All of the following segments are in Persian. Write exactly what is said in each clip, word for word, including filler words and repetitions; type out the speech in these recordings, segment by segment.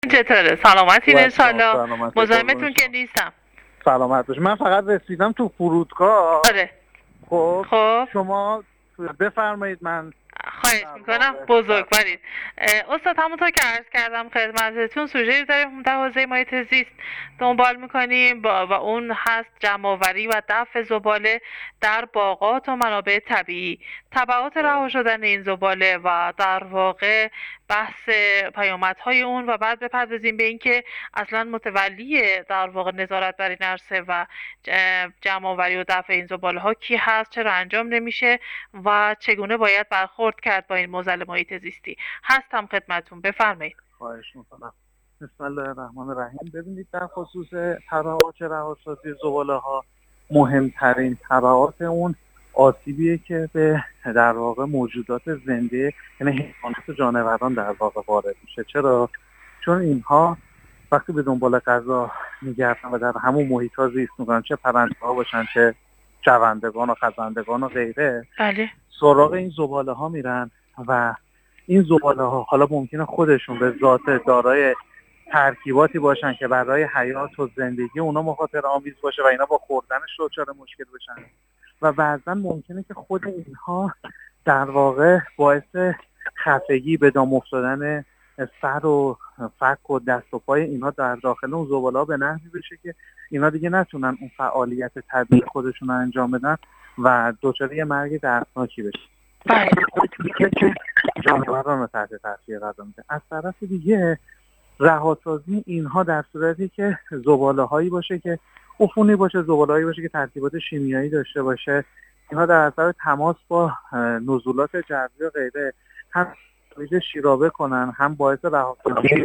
چطوره؟ سلامتین باید شما انشالله. سلامتی قربون مزاحمتون که شما. نیستم. سلامت باش. من فقط رسیدم تو فرودگاه. آره. خب خب شما بفرمایید. من خواهش در میکنم، واقع بزرگوارید. اه، استاد، همونطور که عرض کردم خدمتتون، سوژه‌ای داریم در حوزه محیط زیست دنبال میکنیم با و اون هست جمع‌آوری و دفع زباله در باغات و منابع طبیعی. تبعات رها شدن این زباله و در واقع بحث پیامدهای اون، و بعد بپردازیم به اینکه اصلا متولی در واقع نظارت بر این عرصه و جمع‌آوری و دفع این زباله ها کی هست، چرا انجام نمیشه و چگونه باید برخورد کرد با این معضل محیط زیستی. هستم خدمتتون، بفرمایید. خواهش میکنم. بسم الله الرحمن الرحیم. ببینید، در خصوص تبعات رهاسازی زباله ها، مهمترین تبعات اون آسیبیه که به در واقع موجودات زنده، یعنی حیوانات و جانوران در واقع وارد میشه. چرا؟ چون اینها وقتی به دنبال غذا میگردن و در همون محیط ها زیست میکنن، چه پرنده ها باشن، چه جوندگان و خزندگان و غیره، بله. سراغ این زباله ها میرن و این زباله ها حالا ممکنه خودشون به ذات دارای ترکیباتی باشن که برای حیات و زندگی اونا مخاطره آمیز باشه و اینا با خوردنش دچار مشکل بشن، و بعضا ممکنه که خود اینها در واقع باعث خفگی، به دام افتادن سر و فک و دست و پای اینا در داخل اون زباله‌ها به نحوی بشه که اینا دیگه نتونن اون فعالیت طبیعی خودشون رو انجام بدن و دچار یه مرگ دردناکی بشه. بله. که جانوران رو تحت تاثیر قرار میده. از طرف دیگه رهاسازی اینها در صورتی که زباله‌هایی باشه که عفونی باشه، زباله‌هایی باشه که ترکیبات شیمیایی داشته باشه، اینها در اثر تماس با نزولات جوی و غیره هم تولید شیرابه کنن، هم باعث رهاسازی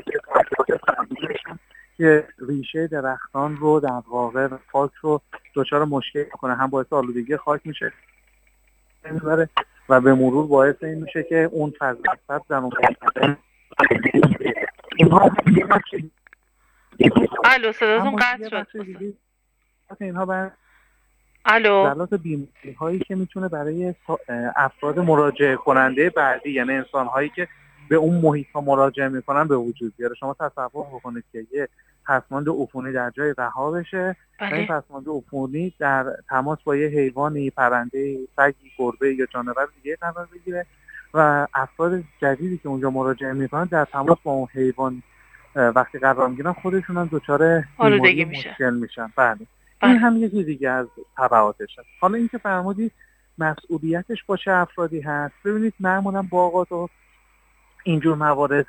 که ریشه درختان رو در واقع خاک رو دچار مشکل کنه، هم باعث آلودگی خاک میشه میبره و به مرور باعث این میشه که اون فضای سبز در اون اینها الو، صداتون قطع شد. اینها بر الو. دلالت بیماری هایی که میتونه برای افراد مراجعه کننده بعدی، یعنی انسان هایی که به اون محیط ها مراجعه میکنن، به وجود بیاره. شما تصور بکنید که یه پسماند عفونی در جای رها بشه و این پسماند عفونی در تماس با یه حیوانی، پرنده، سگی، گربه یا جانور دیگه قرار بگیره و افراد جدیدی که اونجا مراجعه میکنن در تماس با اون حیوان وقتی قرار میگیرن خودشون هم دچار بیماری مشکل میشن. بله. این هم یکی دیگه از تبعاتش هست. حالا اینکه فرمودید مسئولیتش با چه افرادی هست، ببینید معمولا باغات و اینجور موارد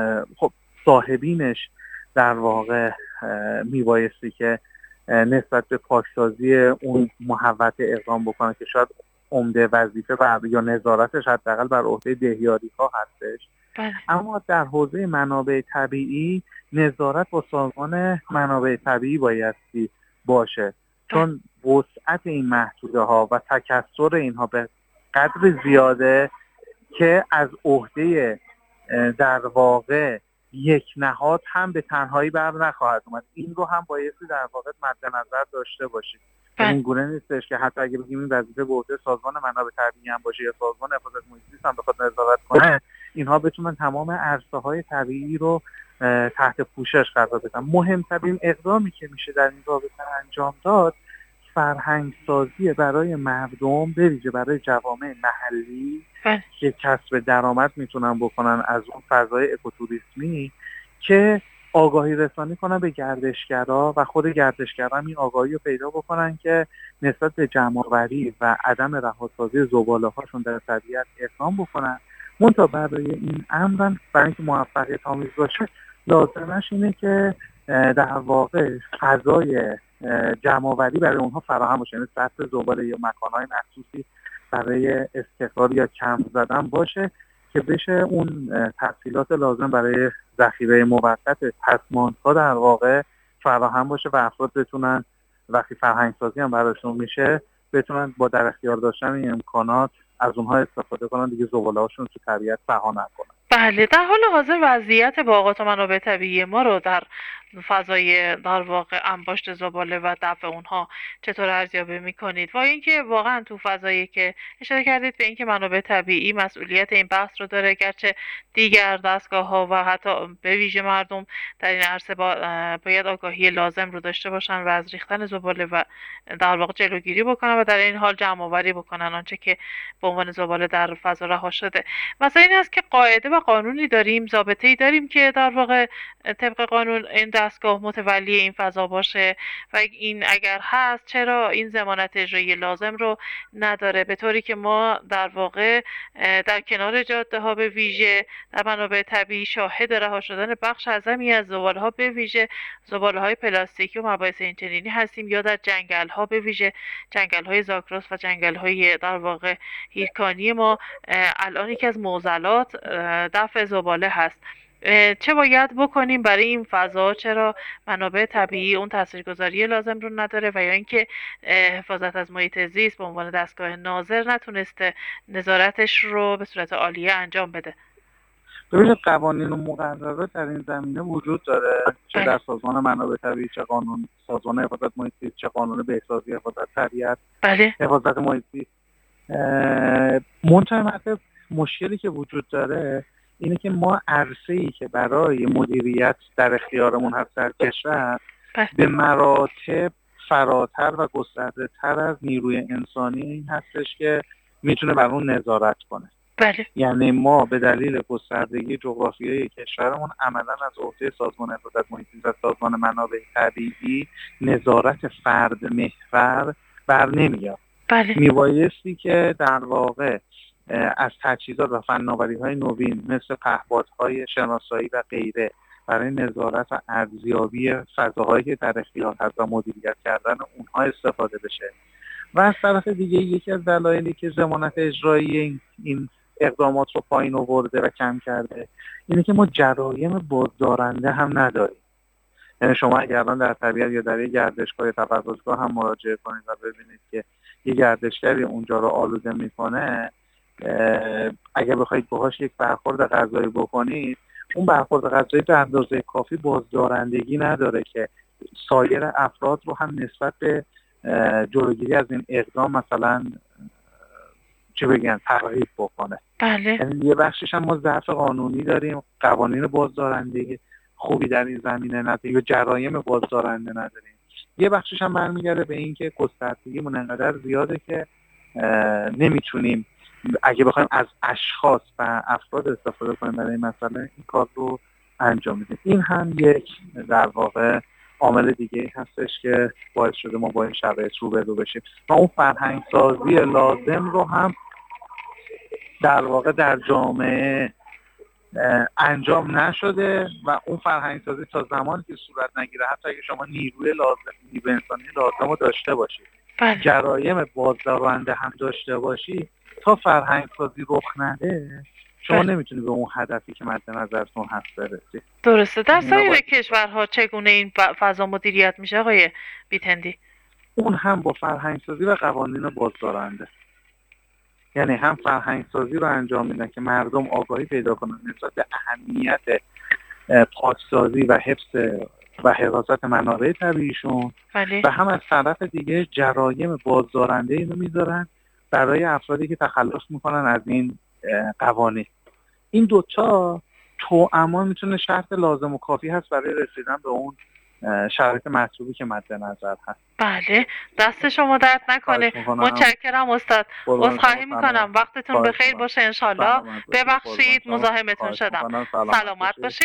خب صاحبینش در واقع میبایستی که نسبت به پاکسازی اون محوطه اقدام بکنن که شاید عمده وظیفه بر یا نظارتش حداقل بر عهده دهیاری ها هستش. بله. اما در حوزه منابع طبیعی نظارت با سازمان منابع طبیعی بایستی باشه، چون وسعت این محدوده ها و تکثر اینها به قدر زیاده که از عهده در واقع یک نهاد هم به تنهایی بر نخواهد اومد. این رو هم بایستی در واقع مد نظر داشته باشید. این گونه نیستش که حتی اگه بگیم این وظیفه به عهده سازمان منابع طبیعی هم باشه یا سازمان حفاظت محیط زیست هم بخواد نظارت کنه، اینها بتونن تمام عرصه های طبیعی رو تحت پوشش قرار بدن. مهمترین اقدامی که میشه در این رابطه انجام داد فرهنگ سازی برای مردم، به ویژه برای جوامع محلی که کسب درآمد میتونن بکنن از اون فضای اکوتوریسمی، که آگاهی رسانی کنن به گردشگرا و خود گردشگرا هم این آگاهی رو پیدا بکنن که نسبت به جمع‌آوری و عدم رهاسازی زباله هاشون در طبیعت اقدام بکنن. منتها برای این امر، برای اینکه موفقیت آمیز باشه، لازمش اینه که در واقع فضای جمع‌آوری برای اونها فراهم باشه، یعنی سطح زباله یا مکان‌های مخصوصی برای استقرار یا کم زدن باشه که بشه اون تسهیلات لازم برای ذخیره موقت پسماندها در واقع فراهم باشه و افراد بتونن وقتی فرهنگ سازی هم براشون میشه بتونن با در اختیار داشتن این امکانات از اونها استفاده کنن، دیگه زباله‌هاشون تو طبیعت رها نکنن. بله. در حال حاضر وضعیت باغات و منابع طبیعی ما رو در فضای در واقع انباشت زباله و دفع اونها چطور ارزیابی میکنید؟ و اینکه واقعا تو فضایی که اشاره کردید به اینکه منابع طبیعی مسئولیت این بحث رو داره، گرچه دیگر دستگاه ها و حتی به ویژه مردم در این عرصه با باید آگاهی لازم رو داشته باشن و از ریختن زباله و در واقع جلوگیری بکنن و در این حال جمع آوری بکنن آنچه که به عنوان زباله در فضا رها شده. مثلا این است که قاعده و قانونی داریم، ضابطه‌ای داریم که در واقع طبق قانون این دستگاه متولی این فضا باشه و این اگر هست چرا این ضمانت اجرایی لازم رو نداره، به طوری که ما در واقع در کنار جاده ها به ویژه در منابع طبیعی شاهد رها شدن بخش اعظمی از زباله ها به ویژه زباله های پلاستیکی و مباحث اینچنینی هستیم، یا در جنگل ها به ویژه جنگل های زاگرس و جنگل های در واقع هیرکانی ما الان یکی از معضلات دفع زباله هست. چه باید بکنیم برای این فضا؟ چرا منابع طبیعی اون تاثیرگذاری لازم رو نداره و یا اینکه حفاظت از محیط زیست به عنوان دستگاه ناظر نتونسته نظارتش رو به صورت عالیه انجام بده؟ ببینید قوانین و مقررات در این زمینه وجود داره، چه در سازمان منابع طبیعی، چه قانون سازمان حفاظت محیط زیست، چه قانون بهسازی حفاظت طبیعت، بله. حفاظت محیط زیست. منتها مشکلی که وجود داره اینه که ما عرصه‌ای که برای مدیریت در اختیارمون هست در کشور به مراتب فراتر و گسترده‌تر از نیروی انسانی هستش که میتونه بر اون نظارت کنه. بله. یعنی ما به دلیل گستردگی جغرافیایی کشورمون عملا از عهده سازمان حفاظت محیط زیست و سازمان منابع طبیعی نظارت فرد محور بر نمیاد. بله. میبایستی که در واقع از تجهیزات و فناوری‌های نوین مثل پهپادهای شناسایی و غیره برای نظارت و ارزیابی فضاهایی که در اختیار هست و مدیریت کردن اونها استفاده بشه. و از طرف دیگه یکی از دلایلی که ضمانت اجرایی این اقدامات رو پایین آورده و کم کرده اینه که ما جرایم بازدارنده هم نداریم. یعنی شما اگر الان در طبیعت یا در یک گردشگاه یا تفرجگاه هم مراجعه کنید و ببینید که یک گردشگری اونجا رو آلوده میکنه، اگر بخواید باهاش یک برخورد قضایی بکنید، اون برخورد قضایی به اندازه کافی بازدارندگی نداره که سایر افراد رو هم نسبت به جلوگیری از این اقدام مثلا چه بگن ترغیب بکنه. بله. یعنی یه بخشش هم ما ضعف قانونی داریم، قوانین بازدارندگی خوبی در این زمینه نداریم یا جرایم بازدارنده نداریم. یه بخشش هم برمیگرده به این که گستردگیمون انقدر زیاده که نمیتونیم اگه بخوایم از اشخاص و افراد استفاده کنیم برای این مسئله این کار رو انجام بدیم. این هم یک در واقع عامل دیگه هستش که باعث شده ما با این شرایط روبرو بشیم و اون فرهنگ سازی لازم رو هم در واقع در جامعه انجام نشده و اون فرهنگ سازی تا زمانی که صورت نگیره، حتی اگه شما نیروی لازم نیروی انسانی لازم رو داشته باشید، جرایم بازدارنده هم داشته باشید، تا فرهنگ سازی رخ نده شما بله. نمیتونید به اون هدفی که مد نظرتون هست برسید. درسته. در سایر کشورها چگونه این فضا مدیریت میشه آقای بیتندی؟ اون هم با فرهنگ سازی و قوانین بازدارنده، یعنی هم فرهنگ سازی رو انجام میدن که مردم آگاهی پیدا کنن نسبت به اهمیت پاکسازی و حفظ و حفاظت منابع طبیعیشون بله. و هم از طرف دیگه جرایم بازدارنده اینو میذارن برای افرادی که تخلف میکنن از این قوانین. این دوتا توامان میتونه شرط لازم و کافی هست برای رسیدن به اون شرایط مطلوبی که مد نظر هست. بله، دست شما درد نکنه. متشکرم استاد. عذرخواهی میکنم. وقتتون بخیر باشه انشالله. ببخشید مزاحمتون شدم. سلامت باشید.